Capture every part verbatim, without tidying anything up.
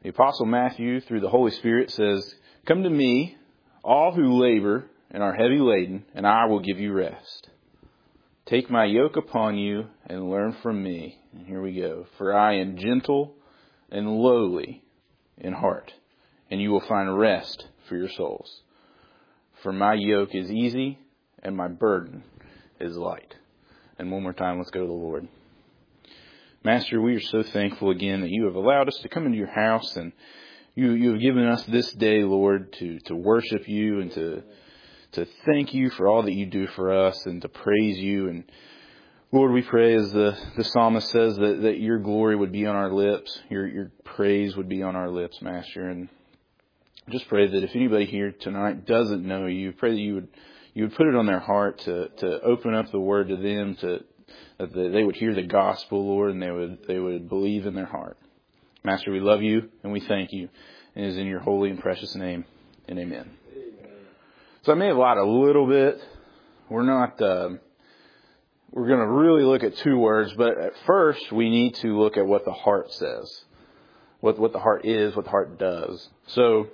The Apostle Matthew, through the Holy Spirit, says, "Come to me, all who labor and are heavy laden, and I will give you rest. Take my yoke upon you and learn from me." And here we go. "For I am gentle and lowly in heart, and you will find rest for your souls. For my yoke is easy and my burden is light." And one more time, let's go to the Lord. Master, we are so thankful again that you have allowed us to come into your house, and you, you have given us this day, Lord, to, to worship you and to, to thank you for all that you do for us and to praise you. And Lord, we pray, as the, the psalmist says, that, that your glory would be on our lips, your, your praise would be on our lips, Master. And just pray that if anybody here tonight doesn't know you, pray that you would you would put it on their heart to, to open up the word to them, to that they would hear the gospel, Lord, and they would they would believe in their heart. Master, we love you and we thank you. And it is in your holy and precious name, and amen. Amen. So I may have lied a little bit. We're not. Um, we're going to really look at two words, but at first we need to look at what the heart says, what what the heart is, what the heart does. So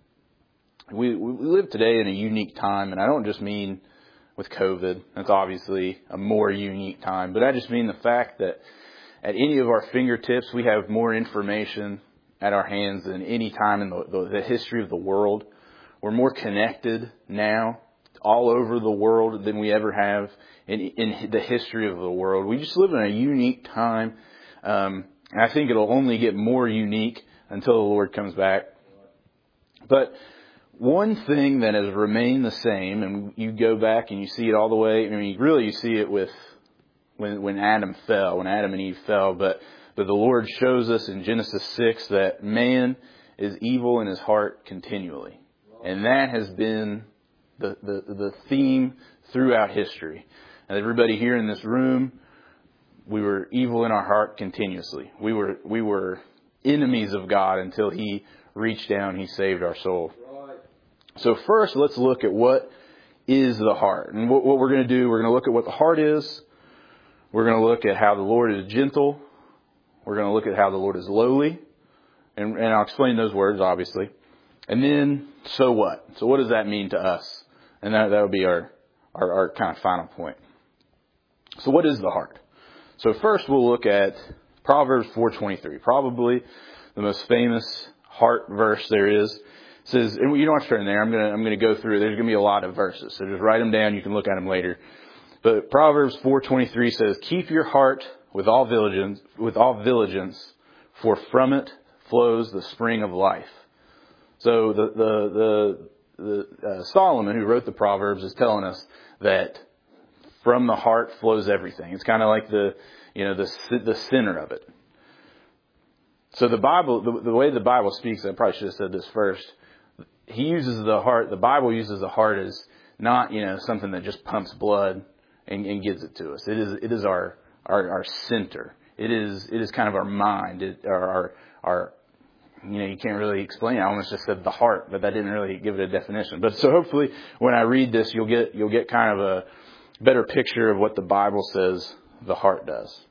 we we live today in a unique time, and I don't just mean with COVID. That's obviously a more unique time. But I just mean the fact that at any of our fingertips, we have more information at our hands than any time in the, the, the history of the world. We're more connected now all over the world than we ever have in, in the history of the world. We just live in a unique time. Um, and I think it'll only get more unique until the Lord comes back. But one thing that has remained the same, and you go back and you see it all the way, I mean, really you see it with when when Adam fell, when Adam and Eve fell, but, but the Lord shows us in Genesis six that man is evil in his heart continually. And that has been the, the, the theme throughout history. And everybody here in this room, we were evil in our heart continuously. We were we were enemies of God until He reached down, He saved our soul. So first, let's look at what is the heart. And what, what we're going to do, we're going to look at what the heart is. We're going to look at how the Lord is gentle. We're going to look at how the Lord is lowly. And, and I'll explain those words, obviously. And then, so what? So what does that mean to us? And that, that would be our, our, our kind of final point. So what is the heart? So first, we'll look at Proverbs four twenty-three. Probably the most famous heart verse there is. It says, and you don't have to turn there. I'm going to, I'm going to go through. There's going to be a lot of verses. So just write them down. You can look at them later. But Proverbs four twenty-three says, "Keep your heart with all diligence, with all diligence, for from it flows the spring of life." So the the the, the uh, Solomon, who wrote the Proverbs, is telling us that from the heart flows everything. It's kind of like the you know the the center of it. So the Bible, the, the way the Bible speaks, I probably should have said this first. He uses the heart. The Bible uses the heart as not you know something that just pumps blood and, and gives it to us. It is it is our our, our center. It is it is kind of our mind. It, our, our our you know you can't really explain it. I almost just said the heart, but that didn't really give it a definition. But so hopefully when I read this, you'll get you'll get kind of a better picture of what the Bible says the heart does.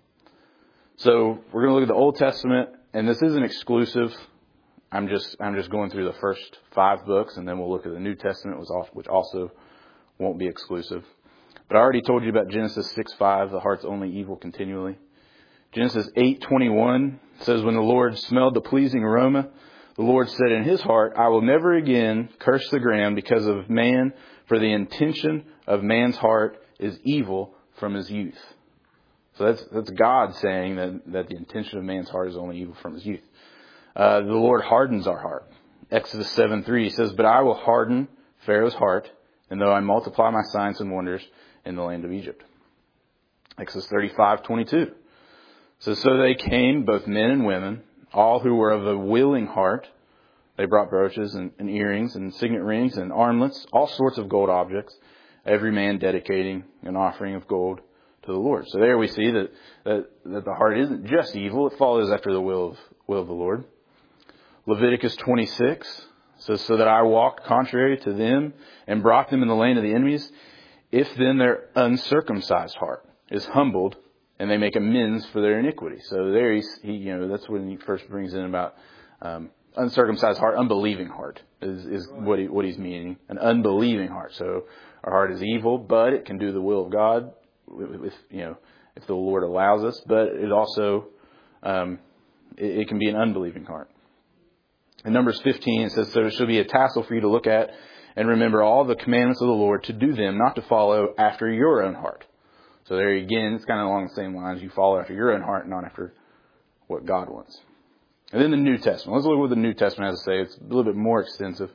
So we're going to look at the Old Testament, and this isn't exclusive. I'm just I'm just going through the first five books, and then we'll look at the New Testament, which also won't be exclusive. But I already told you about Genesis six five, the heart's only evil continually. Genesis eight twenty-one says, "When the Lord smelled the pleasing aroma, the Lord said in his heart, I will never again curse the ground because of man, for the intention of man's heart is evil from his youth." So that's that's God saying that, that the intention of man's heart is only evil from his youth. Uh, the Lord hardens our heart. Exodus seven three says, "But I will harden Pharaoh's heart, and though I multiply my signs and wonders in the land of Egypt." Exodus thirty-five twenty-two says, "So they came, both men and women, all who were of a willing heart. They brought brooches and, and earrings and signet rings and armlets, all sorts of gold objects, every man dedicating an offering of gold to the Lord." So there we see that, that, that the heart isn't just evil. It follows after the will of, will of the Lord. Leviticus twenty-six says, "So that I walked contrary to them and brought them in the land of the enemies. If then their uncircumcised heart is humbled and they make amends for their iniquity." So there he's, he, you know, that's when he first brings in about um, uncircumcised heart, unbelieving heart is, is what he, what he's meaning. An unbelieving heart. So our heart is evil, but it can do the will of God, if you know, if the Lord allows us. But it also um, it, it can be an unbelieving heart. In Numbers fifteen, it says, "So there shall be a tassel for you to look at, and remember all the commandments of the Lord to do them, not to follow after your own heart." So there again, it's kind of along the same lines. You follow after your own heart, not after what God wants. And then the New Testament. Let's look at what the New Testament has to say. It's a little bit more extensive.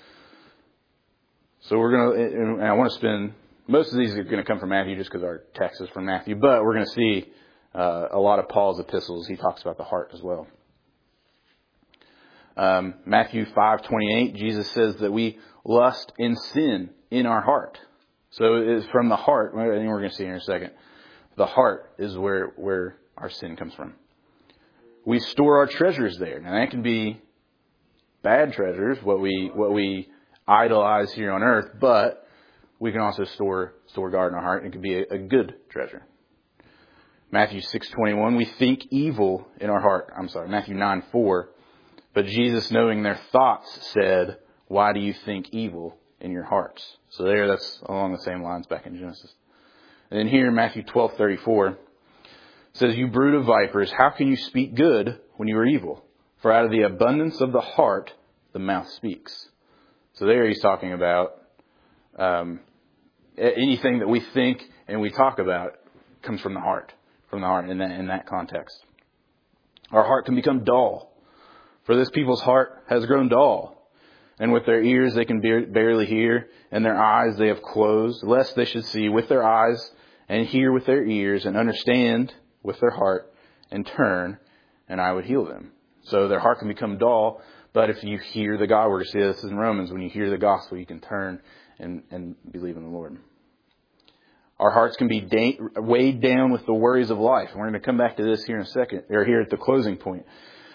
So we're going to, and I want to spend, most of these are going to come from Matthew just because our text is from Matthew, but we're going to see uh, a lot of Paul's epistles. He talks about the heart as well. Um, Matthew five twenty-eight, Jesus says that we lust and sin in our heart. So it is from the heart. I think we're going to see in a second. The heart is where, where our sin comes from. We store our treasures there. Now that can be bad treasures, what we what we idolize here on earth, but we can also store store God in our heart. It can be a, a good treasure. Matthew six twenty-one, we think evil in our heart. I'm sorry, Matthew nine four. But Jesus, knowing their thoughts, said, "Why do you think evil in your hearts?" So there, that's along the same lines back in Genesis. And then here in Matthew twelve thirty-four, says, "You brood of vipers, how can you speak good when you are evil? For out of the abundance of the heart, the mouth speaks." So there he's talking about um, anything that we think and we talk about comes from the heart, from the heart in that, in that context. Our heart can become dull. For this people's heart has grown dull. And with their ears they can barely hear, and their eyes they have closed, lest they should see with their eyes and hear with their ears and understand with their heart and turn, and I would heal them. So their heart can become dull, but if you hear the God, we're going to see this in Romans, when you hear the gospel, you can turn and, and believe in the Lord. Our hearts can be da- weighed down with the worries of life. And we're going to come back to this here in a second, or here at the closing point.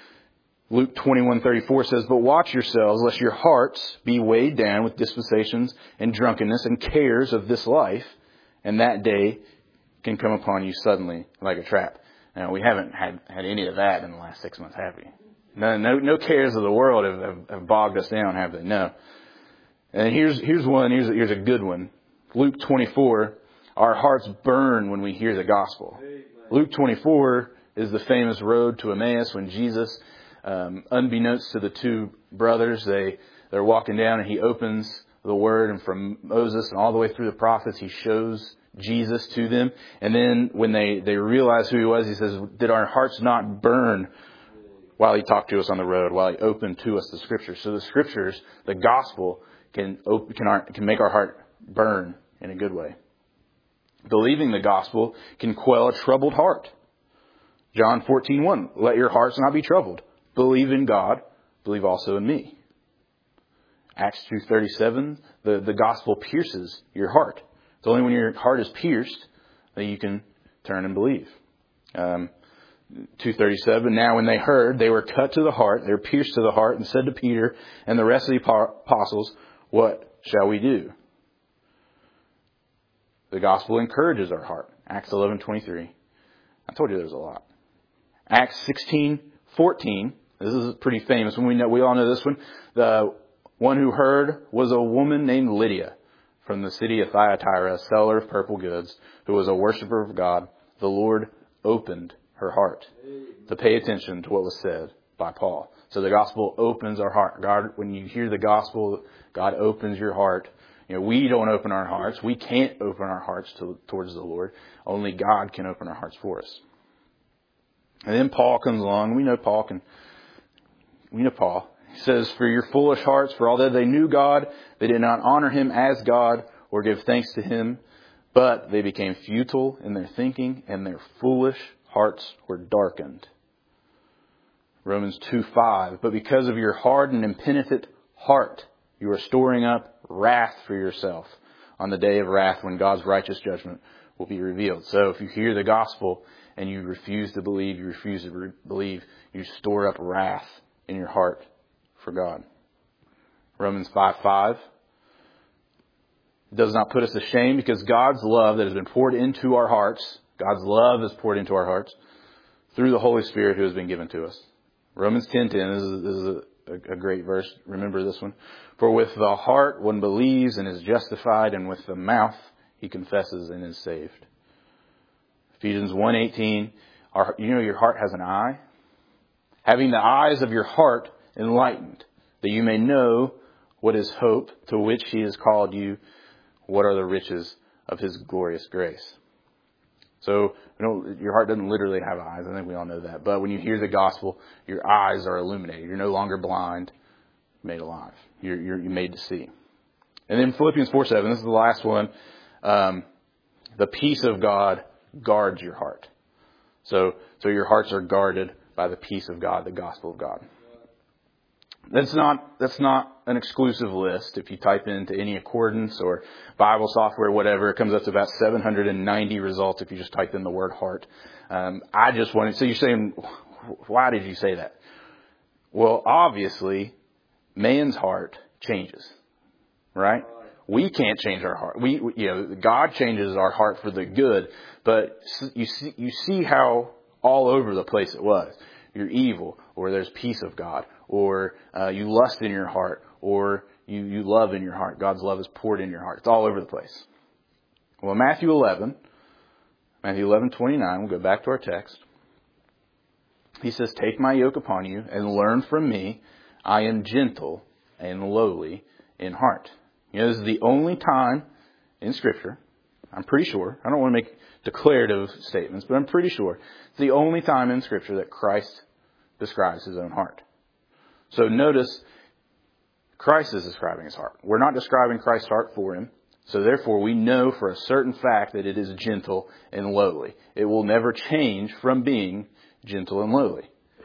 Luke twenty-one thirty-four says, "But watch yourselves, lest your hearts be weighed down with dispensations and drunkenness and cares of this life, and that day can come upon you suddenly like a trap." Now, we haven't had, had any of that in the last six months, have we? No, no, no cares of the world have, have, have bogged us down, have they? No. And here's here's one. Here's here's a good one. Luke twenty-four. Our hearts burn when we hear the gospel. Luke twenty-four is the famous road to Emmaus when Jesus, um, unbeknownst to the two brothers, they they're walking down and he opens the word, and from Moses and all the way through the prophets, he shows Jesus to them. And then when they, they realize who he was, he says, "Did our hearts not burn while he talked to us on the road, while he opened to us the scriptures?" So the scriptures, the gospel, can open, can, our, can make our heart burn in a good way. Believing the gospel can quell a troubled heart. John fourteen one, "Let your hearts not be troubled. Believe in God. Believe also in me." Acts two thirty-seven, the, the gospel pierces your heart. It's only when your heart is pierced that you can turn and believe. Um, two thirty-seven, "Now when they heard, they were cut to the heart, they were pierced to the heart, and said to Peter and the rest of the apostles, 'What shall we do?'" The gospel encourages our heart. Acts eleven twenty-three. I told you there was a lot. Acts sixteen fourteen. This is pretty famous one. We know, we all know this one. The one who heard was a woman named Lydia from the city of Thyatira, a seller of purple goods, who was a worshiper of God. The Lord opened her heart to pay attention to what was said by Paul. So the gospel opens our heart. God, when you hear the gospel, God opens your heart. You know, we don't open our hearts. We can't open our hearts to, towards the Lord. Only God can open our hearts for us. And then Paul comes along. We know Paul can. We know Paul. He says, "For your foolish hearts, for although they knew God, they did not honor him as God or give thanks to him, but they became futile in their thinking, and their foolish hearts were darkened." Romans two five, "But because of your hard and impenitent heart, you are storing up wrath for yourself on the day of wrath when God's righteous judgment will be revealed." So if you hear the gospel and you refuse to believe, you refuse to re- believe, you store up wrath in your heart for God. Romans five five, "Does not put us to shame, because God's love that has been poured into our hearts," God's love is poured into our hearts, "through the Holy Spirit who has been given to us." Romans ten ten, this is, this is a, a great verse. Remember this one. For with the heart one believes and is justified, and with the mouth he confesses and is saved. Ephesians one eighteen. Our, you know your heart has an eye? Having the eyes of your heart enlightened, that you may know what is hope to which he has called you, what are the riches of his glorious grace. So, you know, your heart doesn't literally have eyes. I think we all know that. But when you hear the gospel, your eyes are illuminated. You're no longer blind, made alive. You're, you're, you're made to see. And then Philippians four seven, this is the last one. Um, the peace of God guards your heart. So, so your hearts are guarded by the peace of God, the gospel of God. That's not, that's not an exclusive list. If you type into any accordance or Bible software, whatever, it comes up to about seven hundred ninety results if you just type in the word heart. Um, I just wanted, so you're saying, why did you say that? Well, obviously, man's heart changes, right? We can't change our heart. We, you know, God changes our heart for the good, but you see, you see how all over the place it was. You're evil, or there's peace of God, or uh, you lust in your heart, or you, you love in your heart. God's love is poured in your heart. It's all over the place. Well, Matthew eleven, Matthew eleven twenty-nine, we'll go back to our text. He says, take my yoke upon you and learn from me. I am gentle and lowly in heart. You know, this is the only time in Scripture, I'm pretty sure, I don't want to make declarative statements, but I'm pretty sure it's the only time in Scripture that Christ describes his own heart. So notice, Christ is describing his heart. We're not describing Christ's heart for him. So therefore, we know for a certain fact that it is gentle and lowly. It will never change from being gentle and lowly.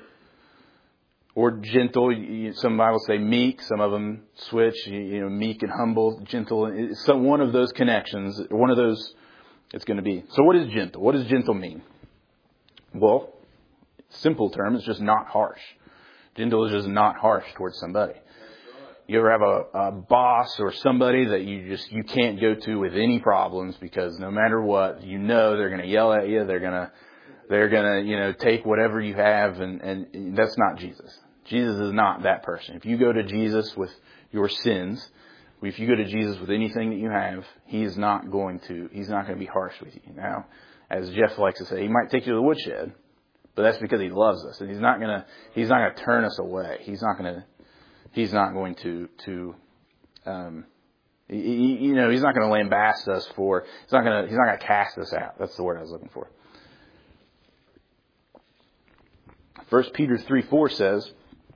Or gentle, some Bibles say meek, some of them switch, you know, meek and humble, gentle. So one of those connections, one of those, it's going to be. So what is gentle? What does gentle mean? Well, simple term, it's just not harsh. Gentle is just not harsh towards somebody. You ever have a, a boss or somebody that you just, you can't go to with any problems because no matter what, you know they're going to yell at you, they're going to, they're going to, you know, take whatever you have, and, and that's not Jesus. Jesus is not that person. If you go to Jesus with your sins, if you go to Jesus with anything that you have, he is not going to, he's not going to be harsh with you. Now, as Jeff likes to say, he might take you to the woodshed, but that's because he loves us, and he's not going to, he's not going to turn us away. He's not going to, he's not going to, to, um, he, you know, he's not going to lambast us for, he's not going to, he's not going to cast us out. That's the word I was looking for. First Peter three four says,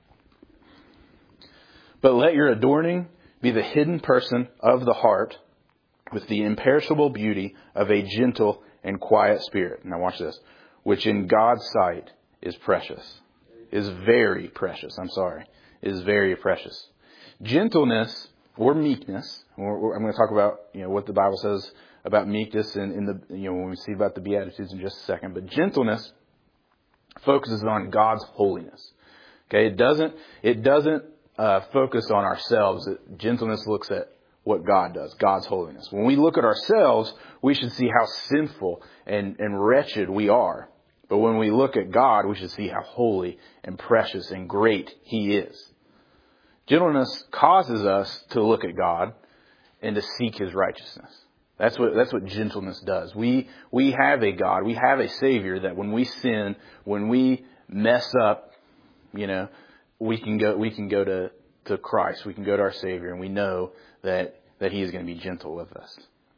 but let your adorning be the hidden person of the heart with the imperishable beauty of a gentle and quiet spirit. Now watch this. Which in God's sight is precious. Is very precious. I'm sorry. Is very precious. Gentleness or meekness. Or, or I'm going to talk about, you know, what the Bible says about meekness in, in the, you know, when we see about the Beatitudes in just a second. But gentleness focuses on God's holiness. Okay, it doesn't it doesn't uh, focus on ourselves. It, gentleness looks at what God does, God's holiness. When we look at ourselves, we should see how sinful and, and wretched we are. But when we look at God, we should see how holy and precious and great he is. Gentleness causes us to look at God and to seek his righteousness. That's what, that's what gentleness does. We, we have a God, we have a Savior that when we sin, when we mess up, you know, we can go, we can go to, to Christ. We can go to our Savior, and we know that, that he is going to be gentle with us.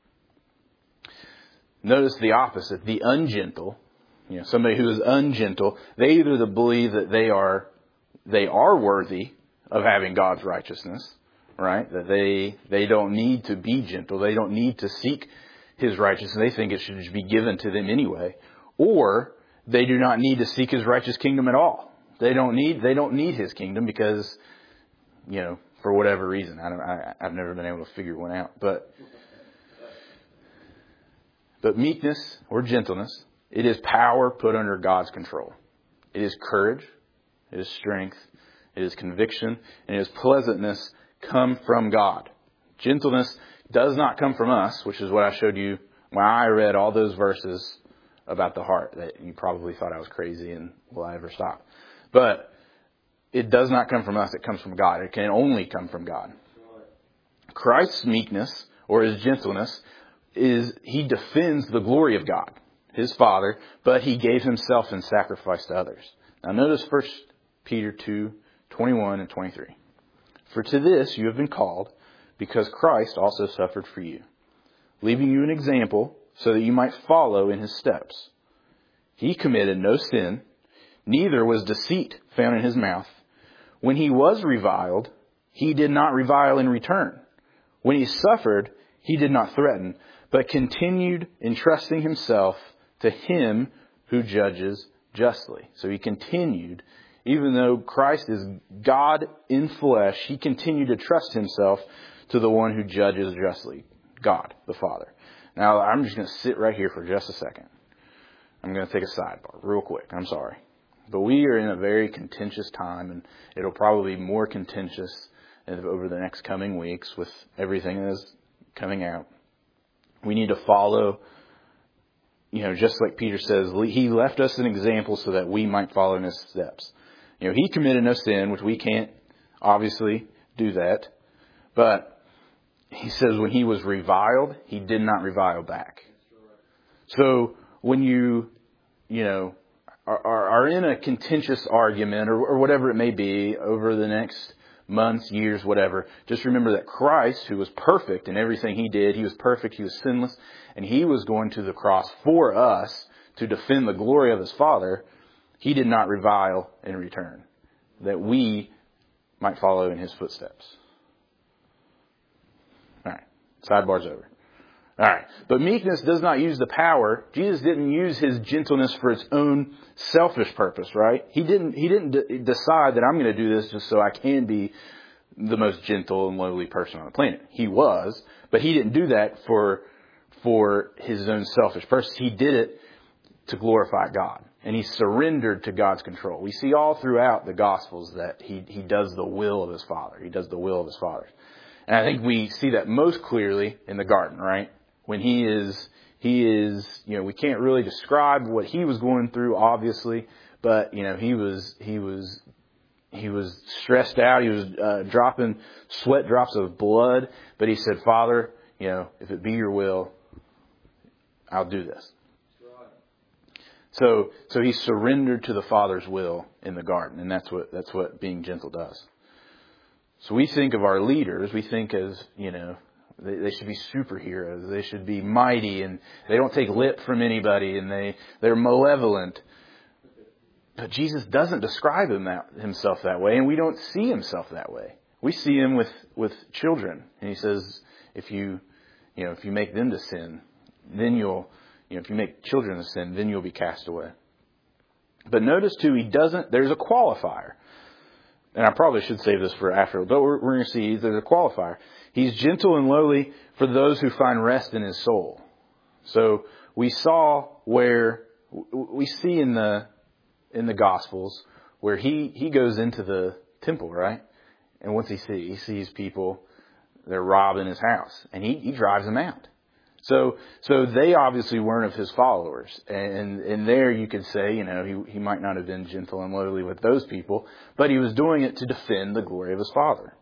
Notice the opposite, the ungentle, you know, somebody who is ungentle, they either believe that they are, they are worthy of having God's righteousness, right? That they, they don't need to be gentle. They don't need to seek his righteousness. They think it should just be given to them anyway. Or they do not need to seek his righteous kingdom at all. They don't need, they don't need his kingdom because, you know, for whatever reason. I don't, I, I've never been able to figure one out. But, but meekness or gentleness, it is power put under God's control. It is courage. It is strength. It is conviction. And it is pleasantness come from God. Gentleness does not come from us, which is what I showed you when I read all those verses about the heart that you probably thought I was crazy and will I ever stop. But it does not come from us. It comes from God. It can only come from God. Christ's meekness or his gentleness is he defends the glory of God, his Father, but he gave himself in sacrifice to others. Now notice First Peter two, twenty-one and twenty-three. For to this you have been called, because Christ also suffered for you, leaving you an example so that you might follow in his steps. He committed no sin, neither was deceit found in his mouth. When he was reviled, he did not revile in return. When he suffered, he did not threaten, but continued entrusting himself to him who judges justly. So he continued, even though Christ is God in flesh, he continued to trust himself to the one who judges justly, God, the Father. Now, I'm just going to sit right here for just a second. I'm going to take a sidebar real quick. I'm sorry. But we are in a very contentious time, and it'll probably be more contentious over the next coming weeks with everything that is coming out. We need to follow, you know, just like Peter says, he left us an example so that we might follow in his steps. You know, he committed no sin, which we can't obviously do that. But he says when he was reviled, he did not revile back. So when you, you know, are, are, are in a contentious argument or, or whatever it may be over the next months, years, whatever, just remember that Christ, who was perfect in everything he did, he was perfect, he was sinless, and he was going to the cross for us to defend the glory of his Father. He did not revile in return, that we might follow in his footsteps. All right, sidebar's over. All right, but meekness does not use the power. Jesus didn't use his gentleness for its own selfish purpose, right? He didn't. He didn't d- decide that I'm going to do this just so I can be the most gentle and lowly person on the planet. He was, but he didn't do that for for his own selfish purpose. He did it to glorify God, and he surrendered to God's control. We see all throughout the Gospels that he he does the will of his Father. He does the will of his Father, and I think we see that most clearly in the garden, right? When he is, he is, you know, we can't really describe what he was going through, obviously, but, you know, he was, he was, he was stressed out. He was uh, dropping sweat drops of blood, but he said, Father, you know, if it be your will, I'll do this. So, so he surrendered to the Father's will in the garden, and that's what, that's what being gentle does. So we think of our leaders, we think as, you know, They, they should be superheroes. They should be mighty, and they don't take lip from anybody, and they, they're malevolent. But Jesus doesn't describe him that, himself that way, and we don't see himself that way. We see him with, with children, and he says, if you, you know, if you make them to sin, then you'll, you know, if you make children to sin, then you'll be cast away. But notice too, he doesn't, there's a qualifier. And I probably should save this for after, but we're, we're going to see there's a qualifier. He's gentle and lowly for those who find rest in his soul. So we saw where, we see in the, in the Gospels where he, he goes into the temple, right? And what's he see? He sees people, they're robbing his house, and he, he drives them out. So, so they obviously weren't of his followers. And, and there you could say, you know, he, he might not have been gentle and lowly with those people, but he was doing it to defend the glory of his Father.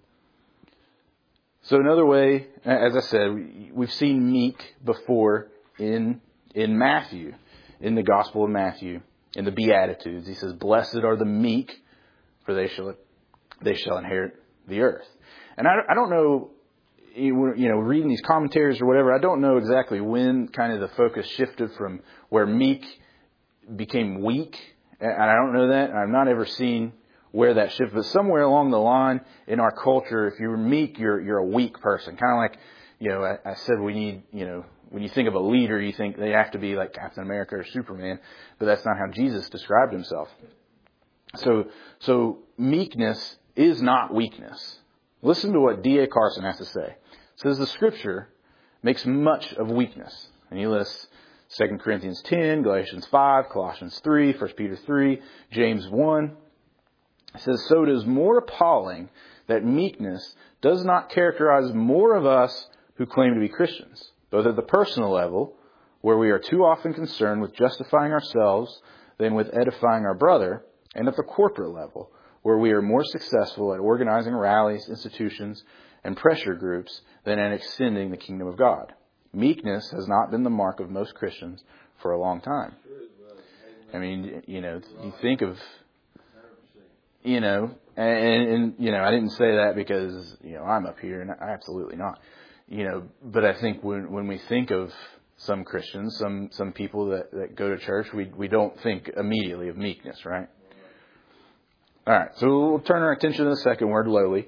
So another way, as I said, we've seen meek before in, in Matthew, in the Gospel of Matthew, in the Beatitudes. He says, blessed are the meek, for they shall, they shall inherit the earth. And I, I don't know, you know, reading these commentaries or whatever, I don't know exactly when kind of the focus shifted from where meek became weak. And I don't know that. I've not ever seen where that shifted. But somewhere along the line in our culture, if you're meek, you're you're a weak person. Kind of like, you know, I, I said we need, you know, when you think of a leader, you think they have to be like Captain America or Superman. But that's not how Jesus described himself. So, so meekness is not weakness. Listen to what D A Carson has to say. It says the Scripture makes much of weakness. And he lists Second Corinthians ten, Galatians five, Colossians three, First Peter three, James one. It says, so it is more appalling that meekness does not characterize more of us who claim to be Christians, both at the personal level, where we are too often concerned with justifying ourselves than with edifying our brother, and at the corporate level, where we are more successful at organizing rallies, institutions, and pressure groups than at extending the kingdom of God. Meekness has not been the mark of most Christians for a long time. I mean, you know, you think of, you know, and, and, you know, I didn't say that because, you know, I'm up here, and absolutely not. You know, but I think when when we think of some Christians, some some people that, that go to church, we we don't think immediately of meekness, right? All right, so we'll turn our attention to the second word, lowly.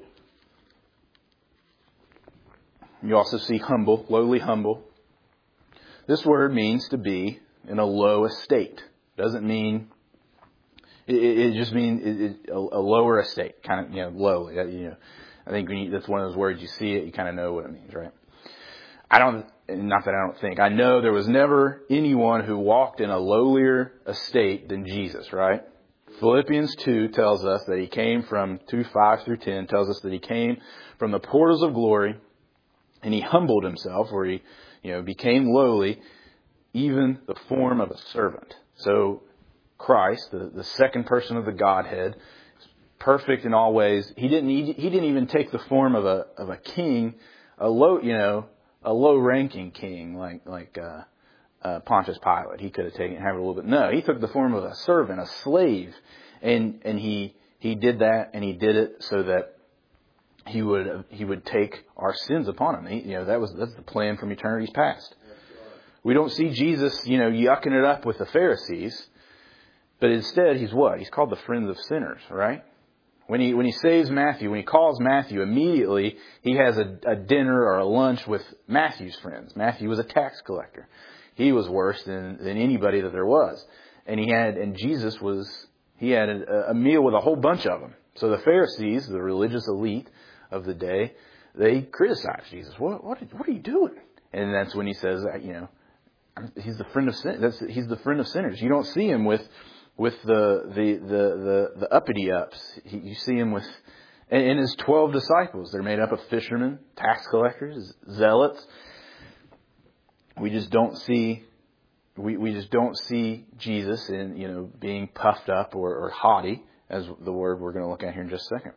You also see humble, lowly, humble. This word means to be in a low estate. Doesn't mean, it, it just means it, it, a, a lower estate, kind of, you know, lowly. You know, I think when you, that's one of those words, you see it, you kind of know what it means, right? I don't, not that I don't think, I know there was never anyone who walked in a lowlier estate than Jesus, right? Philippians two tells us that he came from, two, five through ten, tells us that he came from the portals of glory, and he humbled himself, where he, you know, became lowly, even the form of a servant. So Christ, the, the second person of the Godhead, perfect in all ways. He didn't he, he didn't even take the form of a of a king, a low you know a low ranking king like like uh, uh, Pontius Pilate. He could have taken have it a little bit. No, he took the form of a servant, a slave, and and he he did that, and he did it so that he would he would take our sins upon him. He, you know that was that's the plan from eternity's past. We don't see Jesus, you know, yucking it up with the Pharisees, but instead he's what? He's called the friend of sinners, right? When he when he saves Matthew, when he calls Matthew, immediately he has a, a dinner or a lunch with Matthew's friends. Matthew was a tax collector. He was worse than, than anybody that there was. And he had and Jesus was he had a, a meal with a whole bunch of them. So the Pharisees, the religious elite of the day, they criticized Jesus. What what what are you doing? And that's when he says, you know, he's the friend of sin. That's he's the friend of sinners. You don't see him with with the the the the, the uppity ups. He, you see him with and, and his twelve disciples. They're made up of fishermen, tax collectors, zealots. We just don't see we, we just don't see Jesus in, you know, being puffed up or, or haughty, as the word we're going to look at here in just a second.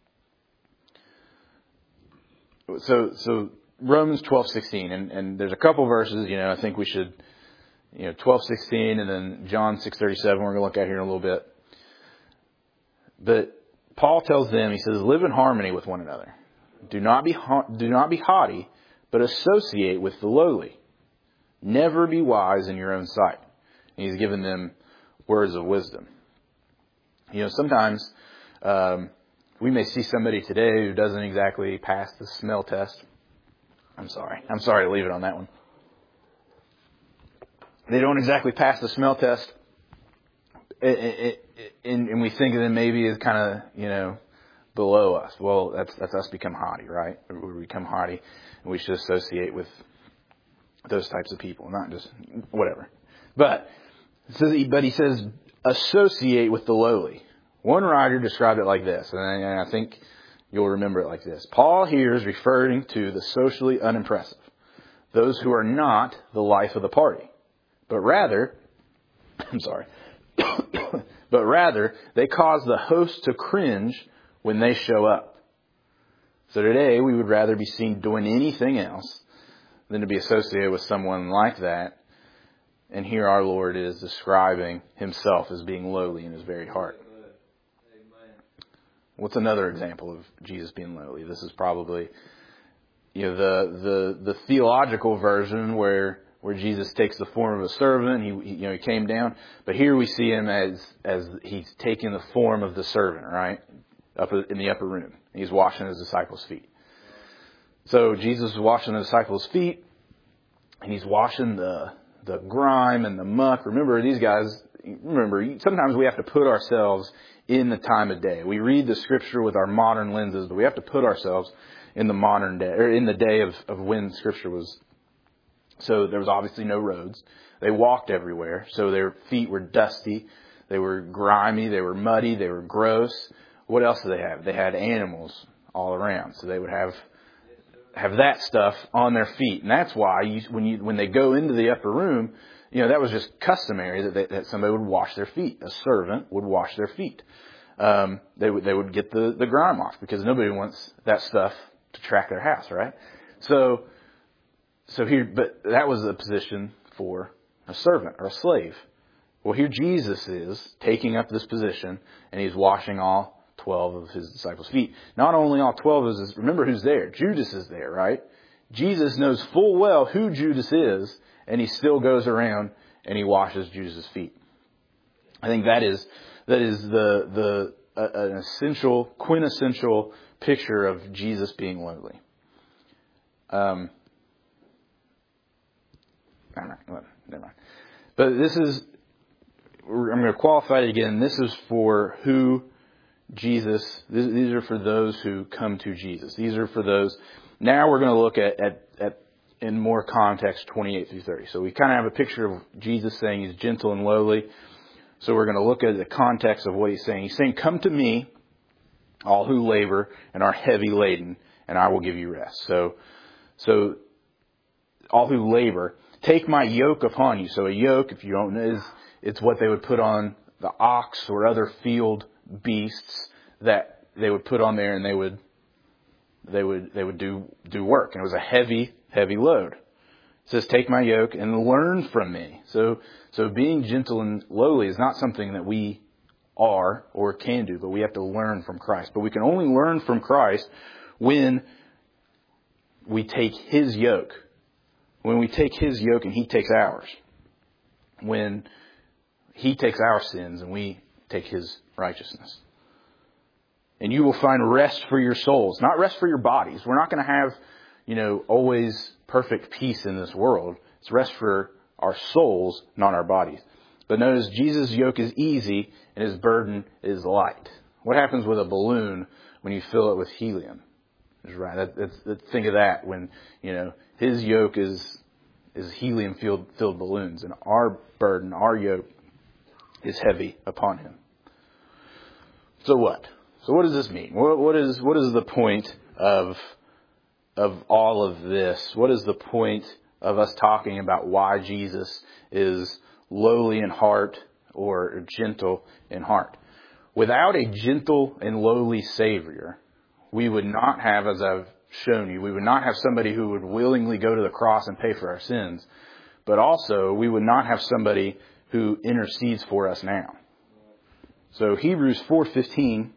So so Romans twelve sixteen, and, and there's a couple verses, you know, I think we should, you know, twelve sixteen, and then John six thirty-seven we're going to look at here in a little bit. But Paul tells them, he says, live in harmony with one another. Do not be do not be haughty, but associate with the lowly. Never be wise in your own sight. And he's given them words of wisdom. You know, sometimes um, we may see somebody today who doesn't exactly pass the smell test. I'm sorry. I'm sorry to leave it on that one. They don't exactly pass the smell test. It, it, it, and, and we think of them maybe as kind of, you know, below us. Well, that's that's us become haughty, right? We become haughty, and we should associate with those types of people, not just whatever. But it says, but he says, associate with the lowly. One writer described it like this, and I, and I think you'll remember it like this. Paul here is referring to the socially unimpressive, those who are not the life of the party, but rather, I'm sorry, but rather they cause the host to cringe when they show up. So today we would rather be seen doing anything else than to be associated with someone like that. And here our Lord is describing himself as being lowly in his very heart. What's another example of Jesus being lowly? This is probably, you know, the the the theological version where where Jesus takes the form of a servant. He, he you know he came down, but here we see him as as he's taking the form of the servant, right? Up in the upper room, he's washing his disciples' feet. So Jesus is washing the disciples' feet, and he's washing the the grime and the muck. Remember, these guys. Remember, sometimes we have to put ourselves in the time of day. We read the scripture with our modern lenses, but we have to put ourselves in the modern day, or in the day of, of when scripture was. So there was obviously no roads. They walked everywhere. So their feet were dusty. They were grimy. They were muddy. They were gross. What else did they have? They had animals all around. So they would have have that stuff on their feet. And that's why you, when you when they go into the upper room, you know, that was just customary that, they, that somebody would wash their feet. A servant would wash their feet. um, they would they would get the, the grime off, because nobody wants that stuff to track their house, right? So so here, but that was a position for a servant or a slave. Well, here Jesus is taking up this position, and he's washing all twelve of his disciples' feet. Not only all twelve of his, remember who's there. Judas is there, right? Jesus knows full well who Judas is, and he still goes around and he washes Judas' feet. I think that is that is the the uh, an essential, quintessential picture of Jesus being lowly. Um, never mind. Never mind. But this is, I'm going to qualify it again. This is for who Jesus, these are for those who come to Jesus. These are for those. Now we're going to look at, at, at in more context, twenty-eight through thirty. So we kind of have a picture of Jesus saying he's gentle and lowly. So we're going to look at the context of what he's saying. He's saying, come to me, all who labor and are heavy laden, and I will give you rest. So, so all who labor, take my yoke upon you. So a yoke, if you don't know, is it's what they would put on the ox or other field beasts that they would put on there, and they would they would they would do do work. And it was a heavy, heavy load. It says, take my yoke and learn from me. So so being gentle and lowly is not something that we are or can do, but we have to learn from Christ. But we can only learn from Christ when we take his yoke. When we take his yoke and he takes ours. When he takes our sins and we take his righteousness. And you will find rest for your souls, not rest for your bodies. We're not going to have, you know, always perfect peace in this world. It's rest for our souls, not our bodies. But notice Jesus' yoke is easy and his burden is light. What happens with a balloon when you fill it with helium? Right. That, that's, that, think of that when, you know, his yoke is is helium filled filled balloons, and our burden, our yoke, is heavy upon him. So what? So what does this mean? What, what is what is the point of of all of this? What is the point of us talking about why Jesus is lowly in heart or gentle in heart? Without a gentle and lowly Savior, we would not have, as I've shown you, we would not have somebody who would willingly go to the cross and pay for our sins. But also, we would not have somebody who intercedes for us now. So Hebrews four fifteen,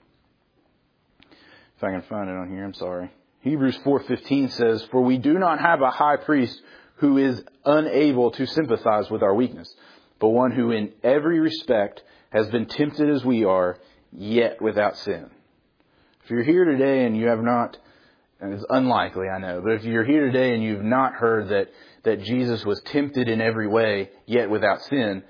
if I can find it on here, I'm sorry. Hebrews four fifteen says, for we do not have a high priest who is unable to sympathize with our weakness, but one who in every respect has been tempted as we are, yet without sin. If you're here today and you have not, and it's unlikely, I know, but if you're here today and you've not heard that, that Jesus was tempted in every way, yet without sin,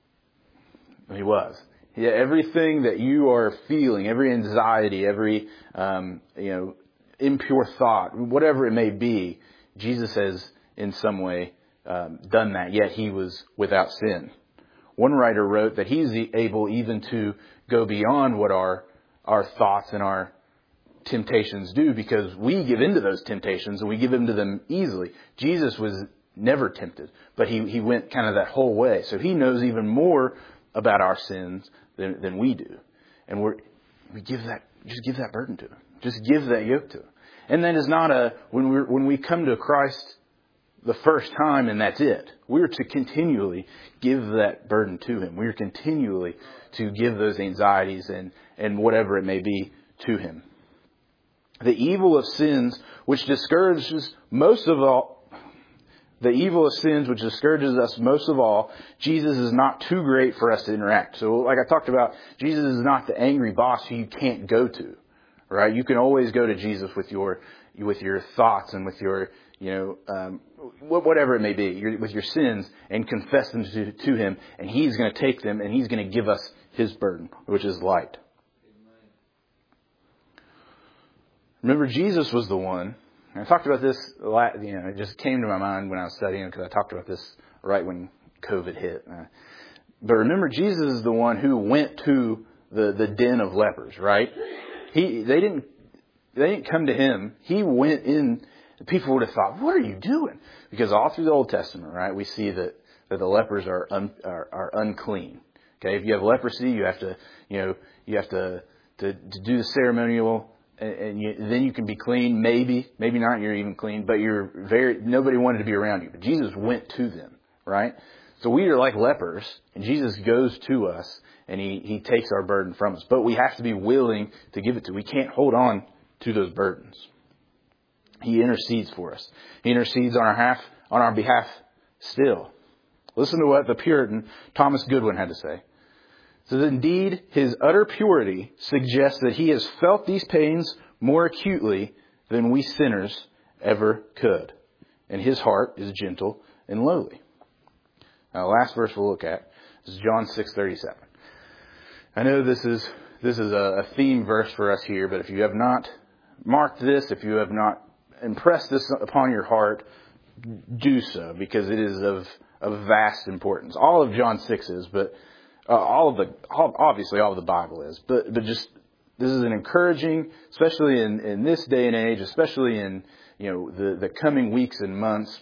he was. Yeah, everything that you are feeling, every anxiety, every um, you know impure thought, whatever it may be, Jesus has in some way um, done that, yet he was without sin. One writer wrote that he's able even to go beyond what our our thoughts and our temptations do, because we give into those temptations and we give into them easily. Jesus was never tempted, but he, he went kind of that whole way. So he knows even more about our sins than, than we do. And we're, we give that, just give that burden to him. Just give that yoke to him. And then it's not a, when we when we come to Christ the first time and that's it. We're to continually give that burden to him. We're continually to give those anxieties and, and whatever it may be to him. The evil of sins, which discourages most of all, the evil of sins, which discourages us most of all, Jesus is not too great for us to interact. So like I talked about, Jesus is not the angry boss who you can't go to, right? You can always go to Jesus with your, with your thoughts and with your, you know, um, whatever it may be, your, with your sins, and confess them to, to him, and he's going to take them and he's going to give us his burden, which is light. Remember, Jesus was the one. I talked about this, you know, it just came to my mind when I was studying, because I talked about this right when COVID hit. But remember, Jesus is the one who went to the, the den of lepers, right? He, they didn't, they didn't come to him. He went in. People would have thought, what are you doing? Because all through the Old Testament, right, we see that, that the lepers are, un, are, are unclean. Okay. If you have leprosy, you have to, you know, you have to, to, to do the ceremonial, and, and you, then you can be clean. Maybe, maybe not. You're even clean, but you're very. Nobody wanted to be around you, but Jesus went to them, right? So we are like lepers, and Jesus goes to us, and he he takes our burden from us. But we have to be willing to give it to. We can't hold on to those burdens. He intercedes for us. He intercedes on our half on our behalf still. Listen to what the Puritan Thomas Goodwin had to say. It says, indeed, his utter purity suggests that he has felt these pains more acutely than we sinners ever could. And his heart is gentle and lowly. Now, the last verse we'll look at is John six thirty-seven. I know this is this is a theme verse for us here, but if you have not marked this, if you have not impressed this upon your heart, do so, because it is of of vast importance. All of John six is, but uh, all of the all, obviously all of the Bible is, but but just this is an encouraging, especially in, in this day and age, especially in you know the, the coming weeks and months.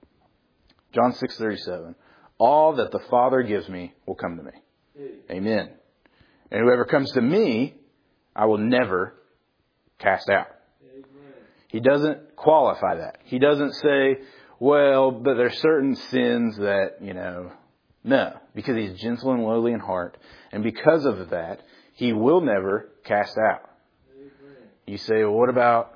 John six thirty-seven. All that the Father gives me will come to me. Amen. And whoever comes to me, I will never cast out. Amen. He doesn't qualify that. He doesn't say, well, but there's certain sins that, you know, no. Because he's gentle and lowly in heart. And because of that, he will never cast out. Amen. You say, well, what about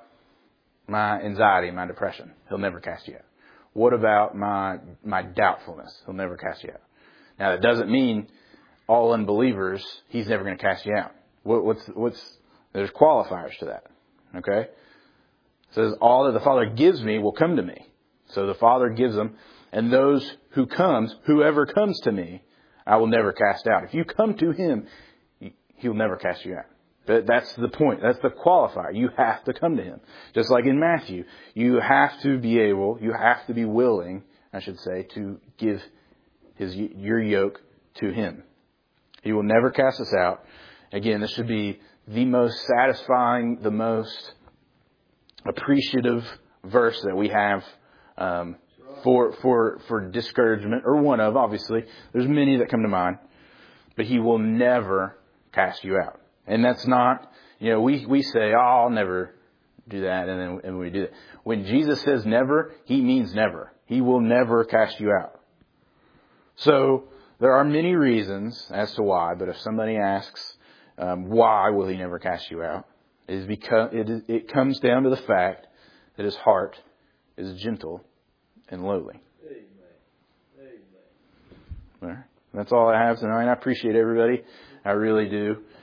my anxiety, my depression? He'll never cast you out. What about my my doubtfulness? He'll never cast you out. Now, that doesn't mean all unbelievers, he's never going to cast you out. What, what's what's there's qualifiers to that. Okay? It says, all that the Father gives me will come to me. So the Father gives them, and those who comes, whoever comes to me, I will never cast out. If you come to him, he'll never cast you out. But that's the point. That's the qualifier. You have to come to him. Just like in Matthew, you have to be able, you have to be willing, I should say, to give his your yoke to him. He will never cast us out. Again, this should be the most satisfying, the most appreciative verse that we have um, for for for discouragement, or one of, obviously. There's many that come to mind. But he will never cast you out. And that's not, you know, we, we say, oh, I'll never do that, and then and we do it. When Jesus says never, he means never. He will never cast you out. So there are many reasons as to why, but if somebody asks, um, why will he never cast you out? It is because it, is, it comes down to the fact that his heart is gentle and lowly. Amen. Amen. Well, that's all I have tonight. I appreciate everybody. I really do.